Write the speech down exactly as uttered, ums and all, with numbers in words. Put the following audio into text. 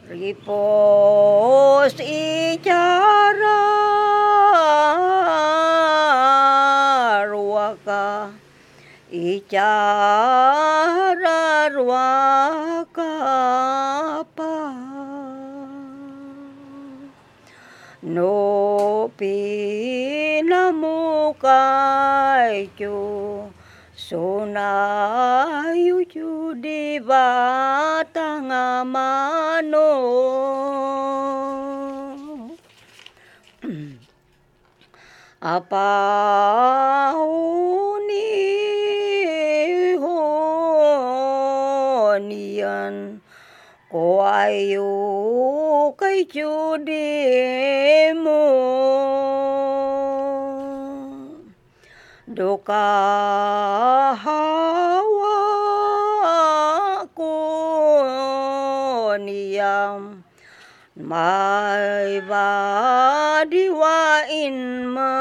Ripos icara ruaka icara ruaka pa no pinamukai chu sona yuchu divatanga mano apa uni honian ko ayu kai chu di mo doka hawa ko niam mai va đi qua in mơ